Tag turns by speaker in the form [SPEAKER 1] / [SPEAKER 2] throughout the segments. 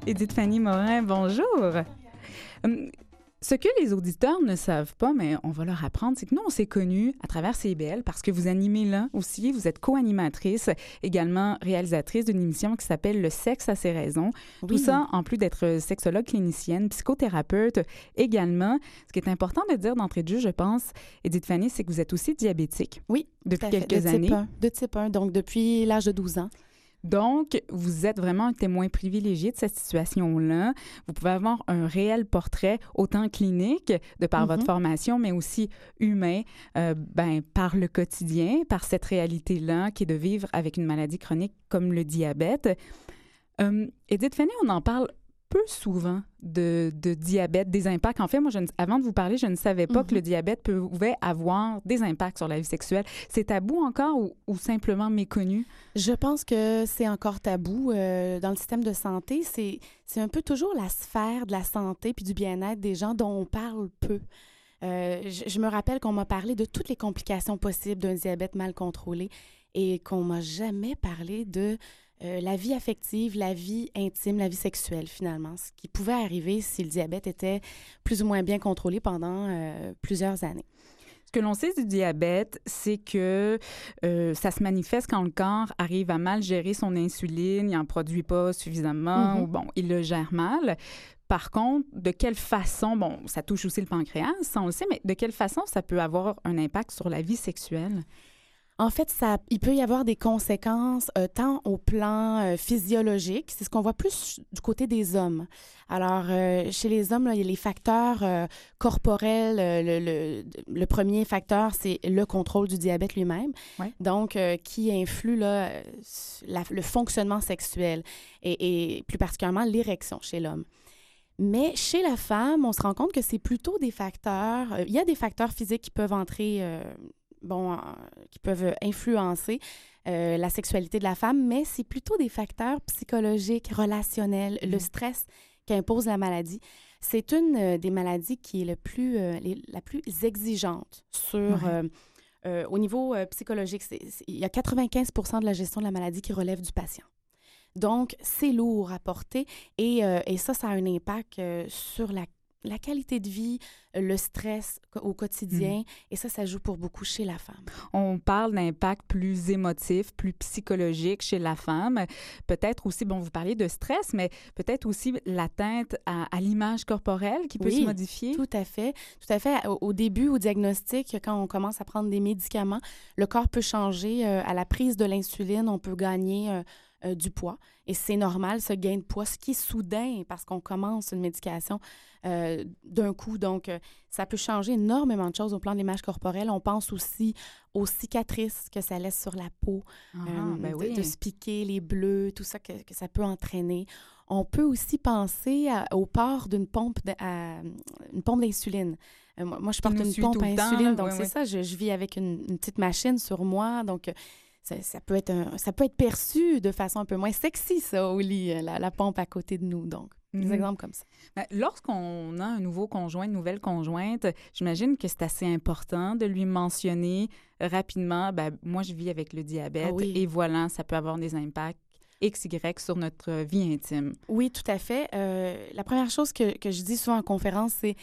[SPEAKER 1] Édith Fanny Morin, bonjour. Ce que les auditeurs ne savent pas, mais on va leur apprendre, c'est que nous, on s'est connus à travers CIBL parce que vous animez là aussi, vous êtes co-animatrice, également réalisatrice d'une émission qui s'appelle Le sexe a ses raisons. Oui. Tout ça, en plus d'être sexologue clinicienne, psychothérapeute également. Ce qui est important de dire d'entrée de jeu, je pense, Édith Fanny, c'est que vous êtes aussi diabétique.
[SPEAKER 2] Oui,
[SPEAKER 1] depuis quelques années.
[SPEAKER 2] De type 1, donc depuis l'âge de 12 ans.
[SPEAKER 1] Donc, vous êtes vraiment un témoin privilégié de cette situation-là. Vous pouvez avoir un réel portrait, autant clinique, de par votre formation, mais aussi humain, par le quotidien, par cette réalité-là qui est de vivre avec une maladie chronique comme le diabète. Édith Fanny, on en parle peu souvent de diabète, des impacts. En fait, moi, avant de vous parler, je ne savais pas que le diabète pouvait avoir des impacts sur la vie sexuelle. C'est tabou encore ou simplement méconnu?
[SPEAKER 2] Je pense que c'est encore tabou. Dans le système de santé, c'est un peu toujours la sphère de la santé puis du bien-être des gens dont on parle peu. Je me rappelle qu'on m'a parlé de toutes les complications possibles d'un diabète mal contrôlé et qu'on m'a jamais parlé de la vie affective, la vie intime, la vie sexuelle, finalement, ce qui pouvait arriver si le diabète était plus ou moins bien contrôlé pendant plusieurs années.
[SPEAKER 1] Ce que l'on sait du diabète, c'est que ça se manifeste quand le corps arrive à mal gérer son insuline, il n'en produit pas suffisamment, ou bon, il le gère mal. Par contre, de quelle façon, bon, ça touche aussi le pancréas, ça on le sait, mais de quelle façon ça peut avoir un impact sur la vie sexuelle?
[SPEAKER 2] En fait, il peut y avoir des conséquences tant au plan physiologique, c'est ce qu'on voit plus du côté des hommes. Alors, chez les hommes, là, il y a les facteurs corporels. Le premier facteur, c'est le contrôle du diabète lui-même, donc qui influe là, le fonctionnement sexuel et plus particulièrement l'érection chez l'homme. Mais chez la femme, on se rend compte que c'est plutôt des facteurs. Il y a des facteurs physiques qui peuvent entrer... qui peuvent influencer la sexualité de la femme, mais c'est plutôt des facteurs psychologiques, relationnels, le stress qu'impose la maladie. C'est une des maladies qui est la plus exigeante au niveau psychologique. Il y a 95% de la gestion de la maladie qui relève du patient. Donc, c'est lourd à porter et ça a un impact sur la qualité de vie, le stress au quotidien, et ça joue pour beaucoup chez la femme.
[SPEAKER 1] On parle d'impact plus émotif, plus psychologique chez la femme. Peut-être aussi, bon, vous parliez de stress, mais peut-être aussi l'atteinte à l'image corporelle qui peut se modifier.
[SPEAKER 2] Tout à fait. Tout à fait. Au début, au diagnostic, quand on commence à prendre des médicaments, le corps peut changer. À la prise de l'insuline, on peut gagner du poids. Et c'est normal, ce gain de poids, ce qui est soudain parce qu'on commence une médication d'un coup. Donc, ça peut changer énormément de choses au plan de l'image corporelle. On pense aussi aux cicatrices que ça laisse sur la peau, de se piquer, les bleus, tout ça que ça peut entraîner. On peut aussi penser au port d'une pompe d'insuline. Moi, je porte une pompe à insuline, donc c'est ça. Je vis avec une petite machine sur moi, donc... Ça peut être perçu de façon un peu moins sexy, ça, au lit, la pompe à côté de nous. Donc, des exemples comme ça.
[SPEAKER 1] Lorsqu'on a un nouveau conjoint, une nouvelle conjointe, j'imagine que c'est assez important de lui mentionner rapidement, moi, je vis avec le diabète et voilà, ça peut avoir des impacts XY sur notre vie intime.
[SPEAKER 2] Oui, tout à fait. La première chose que je dis souvent en conférence, c'est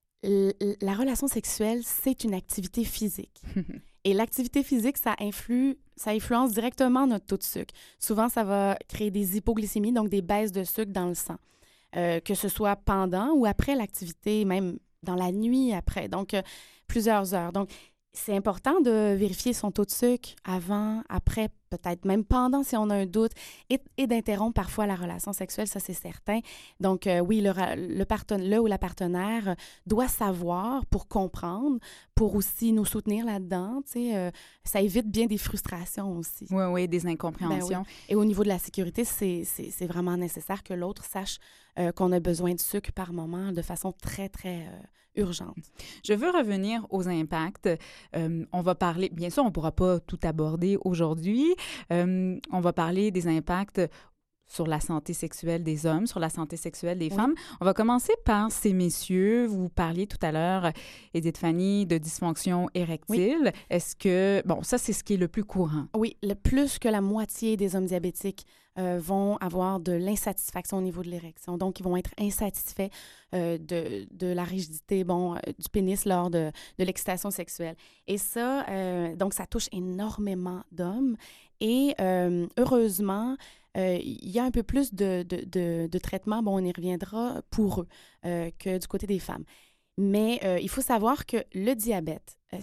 [SPEAKER 2] la relation sexuelle, c'est une activité physique. Et l'activité physique, ça influence directement notre taux de sucre. Souvent, ça va créer des hypoglycémies, donc des baisses de sucre dans le sang, que ce soit pendant ou après l'activité, même dans la nuit après, donc plusieurs heures. Donc, c'est important de vérifier son taux de sucre avant, après, peut-être même pendant si on a un doute et d'interrompre parfois la relation sexuelle, ça c'est certain. Donc oui, le ou la partenaire doit savoir pour comprendre, pour aussi nous soutenir là-dedans. Ça évite bien des frustrations aussi.
[SPEAKER 1] Oui, des incompréhensions.
[SPEAKER 2] Et au niveau de la sécurité, c'est vraiment nécessaire que l'autre sache qu'on a besoin de sucre par moment de façon très, très urgente.
[SPEAKER 1] Je veux revenir aux impacts. On va parler, bien sûr, on ne pourra pas tout aborder aujourd'hui. On va parler des impacts sur la santé sexuelle des hommes, sur la santé sexuelle des femmes. On va commencer par ces messieurs. Vous parliez tout à l'heure, Edith Fanny, de dysfonction érectile. Oui. Est-ce que... Bon, ça, c'est ce qui est le plus courant.
[SPEAKER 2] Oui, le plus que la moitié des hommes diabétiques vont avoir de l'insatisfaction au niveau de l'érection. Donc, ils vont être insatisfaits de la rigidité du pénis lors de l'excitation sexuelle. Et ça, donc, ça touche énormément d'hommes. Et heureusement, il y a un peu plus de traitement, on y reviendra, pour eux que du côté des femmes. Mais il faut savoir que le diabète, il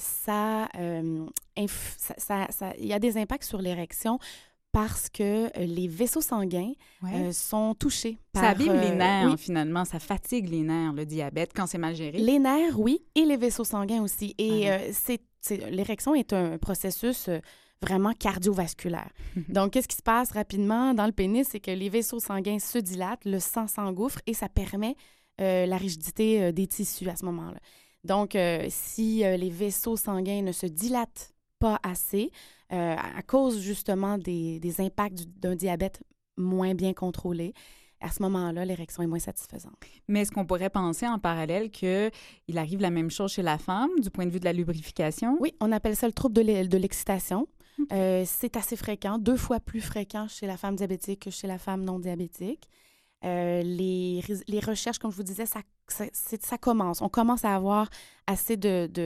[SPEAKER 2] y a des impacts sur l'érection parce que les vaisseaux sanguins sont touchés.
[SPEAKER 1] Ça abîme les nerfs, finalement. Ça fatigue les nerfs, le diabète, quand c'est mal géré.
[SPEAKER 2] Les nerfs, oui, et les vaisseaux sanguins aussi. Et l'érection est un processus vraiment cardiovasculaire. Donc, qu'est-ce qui se passe rapidement dans le pénis? C'est que les vaisseaux sanguins se dilatent, le sang s'engouffre et ça permet la rigidité des tissus à ce moment-là. Donc, si les vaisseaux sanguins ne se dilatent pas assez, à cause justement des impacts d'un diabète moins bien contrôlé, à ce moment-là, l'érection est moins satisfaisante.
[SPEAKER 1] Mais est-ce qu'on pourrait penser en parallèle qu'il arrive la même chose chez la femme du point de vue de la lubrification?
[SPEAKER 2] Oui, on appelle ça le trouble de l'excitation. C'est assez fréquent, 2 fois plus fréquent chez la femme diabétique que chez la femme non diabétique. Les recherches, comme je vous disais, ça commence. On commence à avoir assez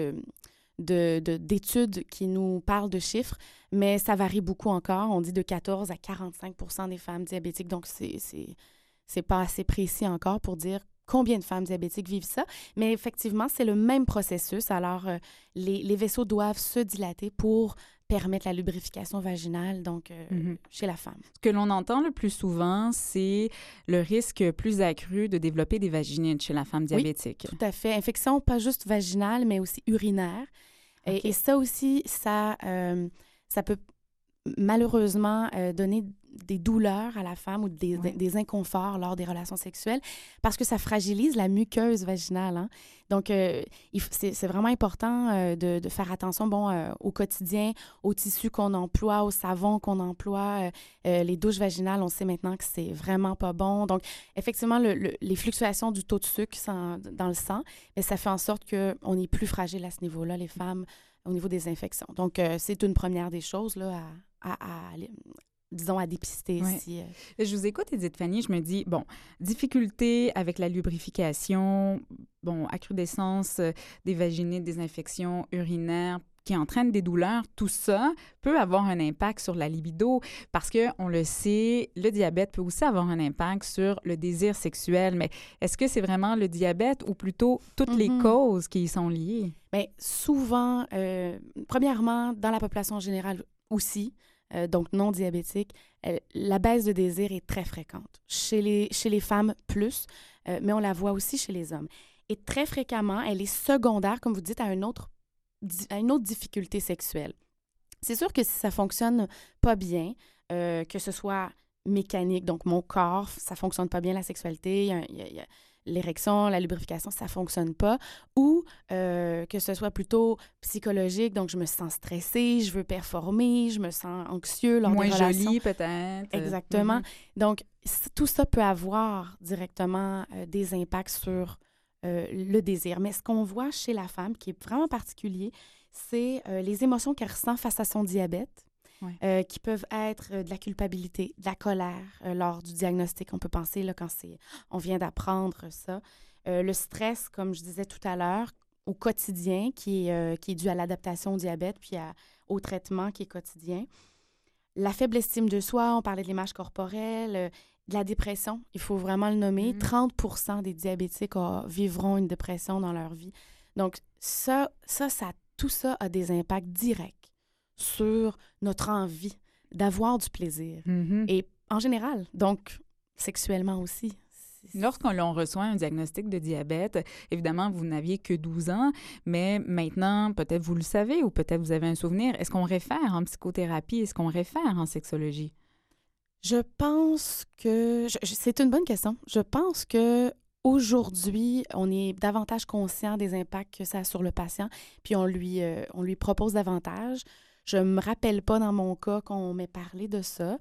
[SPEAKER 2] d'études qui nous parlent de chiffres, mais ça varie beaucoup encore. On dit de 14 à 45 % des femmes diabétiques, donc c'est pas assez précis encore pour dire combien de femmes diabétiques vivent ça. Mais effectivement, c'est le même processus. Alors, les vaisseaux doivent se dilater pour permettre la lubrification vaginale, donc chez la femme.
[SPEAKER 1] Ce que l'on entend le plus souvent, c'est le risque plus accru de développer des vaginites chez la femme diabétique.
[SPEAKER 2] Oui, tout à fait. Infection pas juste vaginale, mais aussi urinaire. Okay. Et ça aussi, ça peut malheureusement donner des douleurs à la femme ou des inconforts lors des relations sexuelles parce que ça fragilise la muqueuse vaginale. Hein? Donc, c'est vraiment important de faire attention au quotidien, aux tissus qu'on emploie, au savon qu'on emploie. Les douches vaginales, on sait maintenant que c'est vraiment pas bon. Donc, effectivement, les fluctuations du taux de sucre dans le sang, mais ça fait en sorte qu'on est plus fragile à ce niveau-là, les femmes, au niveau des infections. Donc, c'est une première des choses là, disons, à dépister ici.
[SPEAKER 1] Je vous écoute, Edith Fanny, je me dis, difficulté avec la lubrification, accrudescence des vaginites, des infections urinaires qui entraînent des douleurs, tout ça peut avoir un impact sur la libido parce que, on le sait, le diabète peut aussi avoir un impact sur le désir sexuel. Mais est-ce que c'est vraiment le diabète ou plutôt toutes les causes qui y sont liées?
[SPEAKER 2] Bien, souvent, premièrement, dans la population générale aussi, donc non diabétique, la baisse de désir est très fréquente. Chez les femmes, plus, mais on la voit aussi chez les hommes. Et très fréquemment, elle est secondaire, comme vous dites, à une autre difficulté sexuelle. C'est sûr que si ça fonctionne pas bien, que ce soit mécanique, donc mon corps, ça fonctionne pas bien, la sexualité, il y a l'érection, la lubrification, ça ne fonctionne pas, ou que ce soit plutôt psychologique, donc je me sens stressée, je veux performer, je me sens anxieux lors des relations.
[SPEAKER 1] Moins jolie peut-être.
[SPEAKER 2] Exactement. Donc, tout ça peut avoir directement des impacts sur le désir. Mais ce qu'on voit chez la femme, qui est vraiment particulier, c'est les émotions qu'elle ressent face à son diabète. Oui. Qui peuvent être de la culpabilité, de la colère lors du diagnostic. On peut penser là, quand on vient d'apprendre ça. Le stress, comme je disais tout à l'heure, au quotidien, qui est dû à l'adaptation au diabète puis au traitement qui est quotidien. La faible estime de soi, on parlait de l'image corporelle, de la dépression, il faut vraiment le nommer. 30 % des diabétiques vivront une dépression dans leur vie. Donc, tout ça a des impacts directs sur notre envie d'avoir du plaisir. Et en général, donc sexuellement aussi.
[SPEAKER 1] Lorsqu'on reçoit un diagnostic de diabète, évidemment, vous n'aviez que 12 ans, mais maintenant, peut-être vous le savez ou peut-être vous avez un souvenir. Est-ce qu'on réfère en psychothérapie? Est-ce qu'on réfère en sexologie?
[SPEAKER 2] Je pense que... c'est une bonne question. Je pense que aujourd'hui, on est davantage conscient des impacts que ça a sur le patient, puis on lui propose davantage. Je ne me rappelle pas dans mon cas qu'on m'ait parlé de ça.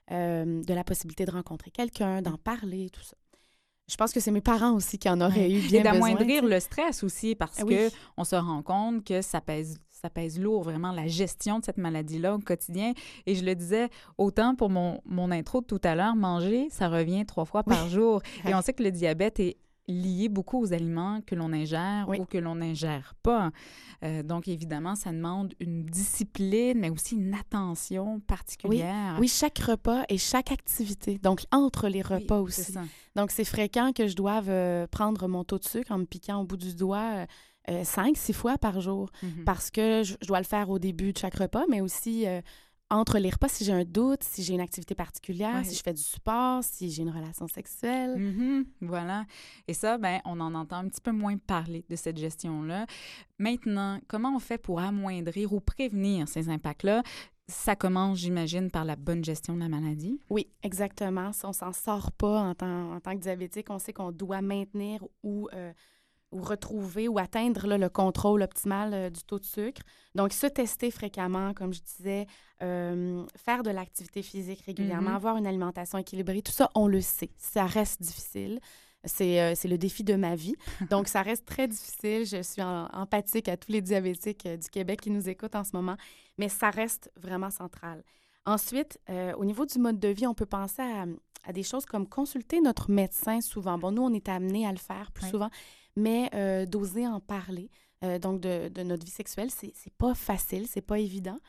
[SPEAKER 2] de la possibilité de rencontrer quelqu'un, d'en parler, tout ça. Je pense que c'est mes parents aussi qui en auraient eu bien besoin.
[SPEAKER 1] Et d'amoindrir le stress aussi, parce
[SPEAKER 2] Oui.
[SPEAKER 1] qu'on se rend compte que ça pèse lourd, vraiment, la gestion de cette maladie-là au quotidien. Et je le disais, autant pour mon intro de tout à l'heure, manger, ça revient 3 fois par jour. Et on sait que le diabète est lié beaucoup aux aliments que l'on ingère ou que l'on n'ingère pas. Donc, évidemment, ça demande une discipline, mais aussi une attention particulière.
[SPEAKER 2] Oui, chaque repas et chaque activité. Donc, entre les repas aussi.
[SPEAKER 1] C'est ça.
[SPEAKER 2] Donc, c'est fréquent que je doive prendre mon taux de sucre en me piquant au bout du doigt 5-6 fois par jour. Parce que je dois le faire au début de chaque repas, mais aussi entre les repas, si j'ai un doute, si j'ai une activité particulière, si je fais du sport, si j'ai une relation sexuelle.
[SPEAKER 1] Voilà. Et ça, on en entend un petit peu moins parler de cette gestion-là. Maintenant, comment on fait pour amoindrir ou prévenir ces impacts-là? Ça commence, j'imagine, par la bonne gestion de la maladie.
[SPEAKER 2] Oui, exactement. Si on s'en sort pas en tant que diabétique, on sait qu'on doit maintenir ou retrouver ou atteindre là, le contrôle optimal du taux de sucre. Donc, se tester fréquemment, comme je disais, faire de l'activité physique régulièrement, avoir une alimentation équilibrée, tout ça, on le sait. Ça reste difficile. C'est le défi de ma vie. Donc, ça reste très difficile. Je suis empathique à tous les diabétiques du Québec qui nous écoutent en ce moment, mais ça reste vraiment central. Ensuite, au niveau du mode de vie, on peut penser à des choses comme consulter notre médecin souvent. Bon, nous, on est amenés à le faire plus souvent, mais d'oser en parler. Donc, de notre vie sexuelle, c'est pas facile, c'est pas évident.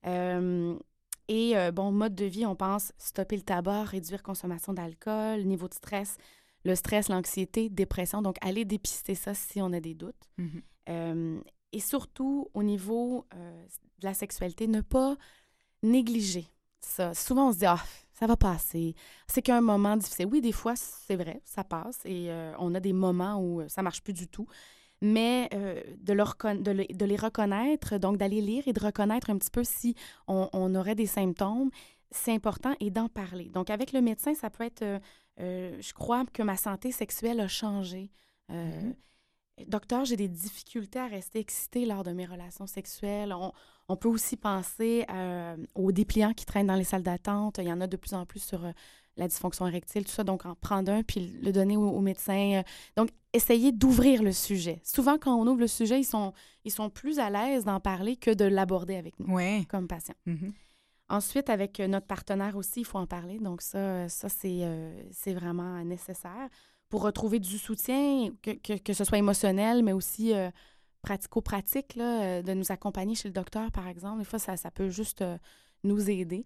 [SPEAKER 2] Bon, mode de vie, on pense stopper le tabac, réduire consommation d'alcool, niveau de stress, le stress, l'anxiété, dépression. Donc, aller dépister ça si on a des doutes. Et surtout, au niveau de la sexualité, ne pas négliger ça. Souvent, on se dit « Ah, ça va passer. C'est qu'un moment difficile. » Oui, des fois, c'est vrai, ça passe et on a des moments où ça marche plus du tout. Mais de les reconnaître, donc d'aller lire et de reconnaître un petit peu si on aurait des symptômes, c'est important et d'en parler. Donc, avec le médecin, ça peut être je crois que ma santé sexuelle a changé. Docteur, j'ai des difficultés à rester excitée lors de mes relations sexuelles. On peut aussi penser aux dépliants qui traînent dans les salles d'attente. Il y en a de plus en plus sur la dysfonction érectile, tout ça. Donc, en prendre un puis le donner au médecin. Donc, essayer d'ouvrir le sujet. Souvent, quand on ouvre le sujet, ils sont plus à l'aise d'en parler que de l'aborder avec nous comme patient. Ensuite, avec notre partenaire aussi, il faut en parler. Donc, ça c'est vraiment nécessaire pour retrouver du soutien, que ce soit émotionnel, mais aussi pratico-pratique, là, de nous accompagner chez le docteur, par exemple. Des fois, ça peut juste nous aider.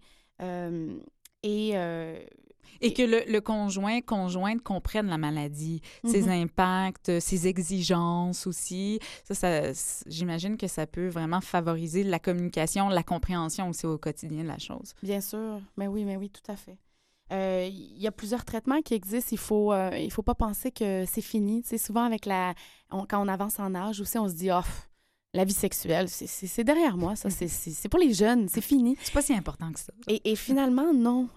[SPEAKER 1] Et que le conjointe comprenne la maladie, ses impacts, ses exigences aussi. Ça, j'imagine que ça peut vraiment favoriser la communication, la compréhension aussi au quotidien de la chose.
[SPEAKER 2] Bien sûr. Mais oui, tout à fait. Il y a plusieurs traitements qui existent. Il faut pas penser que c'est fini. Tu sais, souvent, quand on avance en âge aussi, on se dit « Ah, la vie sexuelle, c'est derrière moi, ça. C'est pour les jeunes, c'est fini. »
[SPEAKER 1] C'est pas si important que ça.
[SPEAKER 2] Et finalement, non.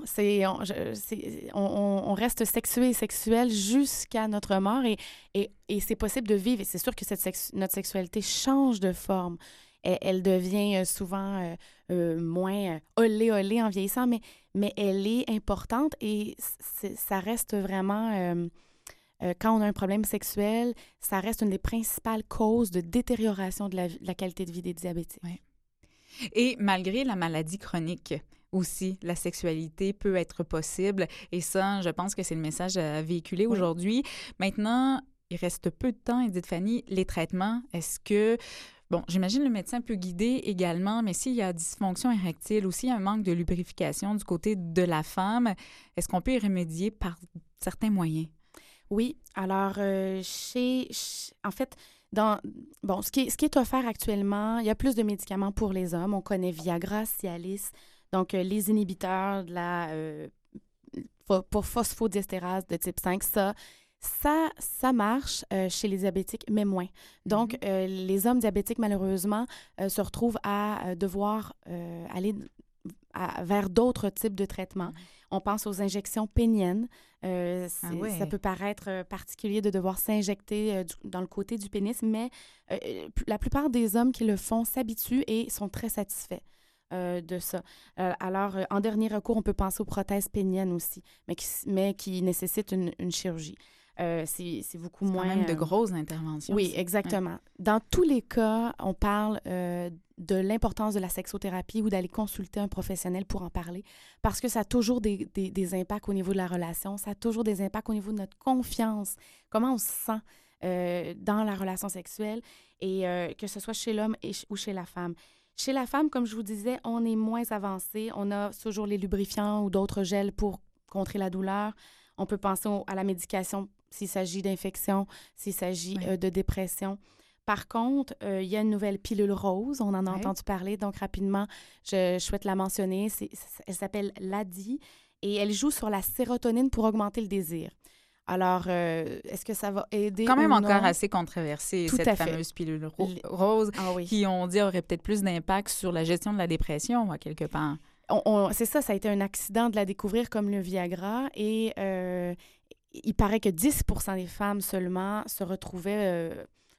[SPEAKER 2] On reste sexué et sexuel jusqu'à notre mort et c'est possible de vivre. Et c'est sûr que notre sexualité change de forme. Elle devient souvent moins olé en vieillissant, mais elle est importante et ça reste vraiment... quand on a un problème sexuel, ça reste une des principales causes de détérioration de la qualité de vie des diabétiques.
[SPEAKER 1] Oui. Et malgré la maladie chronique aussi, la sexualité peut être possible. Et ça, je pense que c'est le message à véhiculer aujourd'hui. Maintenant, il reste peu de temps, Edith Fanny. Les traitements, est-ce que... Bon, j'imagine le médecin peut guider également, mais s'il y a dysfonction érectile ou s'il y a un manque de lubrification du côté de la femme, est-ce qu'on peut y remédier par certains moyens?
[SPEAKER 2] Oui. Alors, en fait, ce qui est offert actuellement, il y a plus de médicaments pour les hommes. On connaît Viagra, Cialis, donc les inhibiteurs de la pour phosphodiesterase de type 5, ça marche chez les diabétiques, mais moins. Donc, les hommes diabétiques, malheureusement, se retrouvent à devoir aller vers d'autres types de traitements. On pense aux injections péniennes. Ça peut paraître particulier de devoir s'injecter dans le côté du pénis, mais la plupart des hommes qui le font s'habituent et sont très satisfaits. de ça. Alors, en dernier recours, on peut penser aux prothèses péniennes aussi, mais qui nécessitent une chirurgie. C'est beaucoup
[SPEAKER 1] C'est
[SPEAKER 2] moins...
[SPEAKER 1] quand même de grosses interventions.
[SPEAKER 2] Oui, exactement. Ouais. Dans tous les cas, on parle de l'importance de la sexothérapie ou d'aller consulter un professionnel pour en parler parce que ça a toujours des impacts au niveau de la relation, ça a toujours des impacts au niveau de notre confiance, comment on se sent dans la relation sexuelle et que ce soit chez l'homme ou chez la femme. Chez la femme, comme je vous disais, on est moins avancé. On a toujours les lubrifiants ou d'autres gels pour contrer la douleur. On peut penser à la médication s'il s'agit d'infection, s'il s'agit de dépression. Par contre, il y a une nouvelle pilule rose, on en a entendu parler, donc rapidement, je souhaite la mentionner. Elle s'appelle Ladi et elle joue sur la sérotonine pour augmenter le désir. Alors, est-ce que ça va aider
[SPEAKER 1] quand même
[SPEAKER 2] ou
[SPEAKER 1] encore
[SPEAKER 2] non?
[SPEAKER 1] assez controversée, cette fameuse pilule rose, qui, on dit, aurait peut-être plus d'impact sur la gestion de la dépression, à quelque part.
[SPEAKER 2] C'est ça a été un accident de la découvrir comme le Viagra et il paraît que 10% des femmes seulement se retrouvaient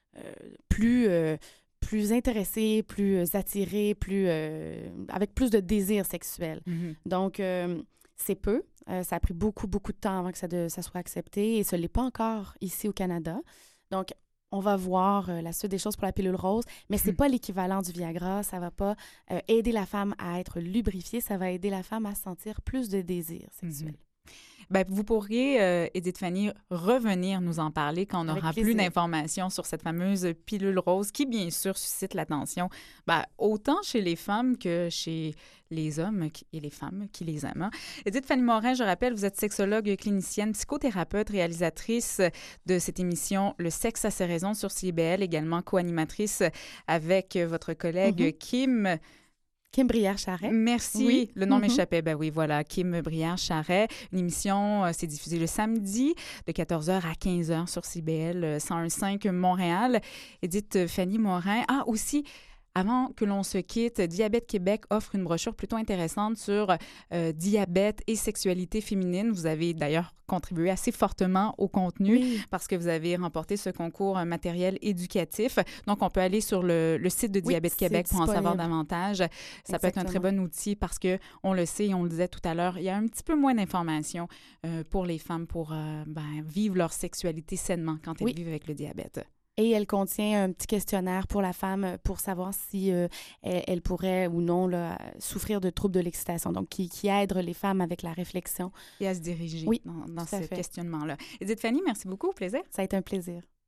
[SPEAKER 2] plus intéressées, plus attirées, avec plus de désir sexuel. Mm-hmm. Donc, c'est peu. Ça a pris beaucoup, beaucoup de temps avant que ça soit accepté et ce n'est pas encore ici au Canada. Donc, on va voir la suite des choses pour la pilule rose, mais ce n'est pas l'équivalent du Viagra. Ça ne va pas aider la femme à être lubrifiée, ça va aider la femme à sentir plus de désir sexuel.
[SPEAKER 1] Mm-hmm. Bien, vous pourriez, Edith Fanny, revenir nous en parler quand on aura plus d'informations sur cette fameuse pilule rose qui, bien sûr, suscite l'attention autant chez les femmes que chez les hommes et les femmes qui les aiment. Edith Fanny Morin, je rappelle, vous êtes sexologue, clinicienne, psychothérapeute, réalisatrice de cette émission Le sexe a ses raisons sur CIBL, également co-animatrice avec votre collègue
[SPEAKER 2] Kim Brière-Charret.
[SPEAKER 1] Merci. Oui. Le nom m'échappait. Ben oui, voilà, Kim Brière-Charret. Une émission, c'est diffusé le samedi de 14h à 15h sur CIBL 101.5 Montréal. Edith Fanny Morin. Ah, aussi, avant que l'on se quitte, Diabète Québec offre une brochure plutôt intéressante sur diabète et sexualité féminine. Vous avez d'ailleurs contribué assez fortement au contenu parce que vous avez remporté ce concours matériel éducatif. Donc, on peut aller sur le site de Diabète Québec pour en savoir davantage. Ça peut être un très bon outil parce que, on le sait et on le disait tout à l'heure, il y a un petit peu moins d'informations pour les femmes pour vivre leur sexualité sainement quand elles vivent avec le diabète.
[SPEAKER 2] Et elle contient un petit questionnaire pour la femme pour savoir si elle pourrait ou non souffrir de troubles de l'excitation. Donc, qui aide les femmes avec la réflexion.
[SPEAKER 1] Et à se diriger dans ce questionnement-là. Edith Fanny, merci beaucoup. Au plaisir.
[SPEAKER 2] Ça a été un plaisir.